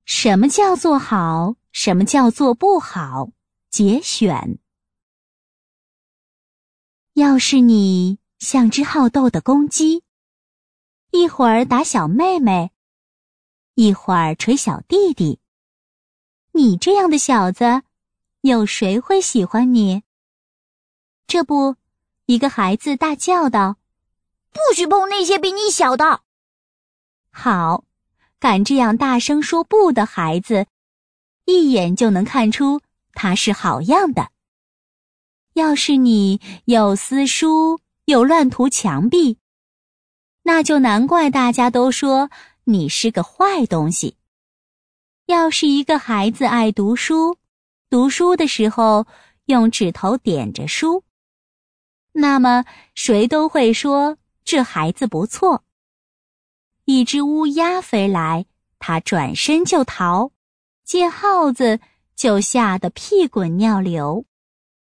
什么叫做好？什么叫做不好？节选。要是你像只好斗的公鸡，一会儿打小妹妹，一会儿捶小弟弟，你这样的小子，有谁会喜欢你？这不，一个孩子大叫道：“ 不许碰那些比你小的！” 好，敢这样大声说不的孩子，一眼就能看出他是好样的。要是你又撕书又乱涂墙壁，那就难怪大家都说你是个坏东西。要是一个孩子爱读书，读书的时候用指头点着书，那么谁都会说这孩子不错。一只乌鸦飞来，它转身就逃，见耗子就吓得屁滚尿流。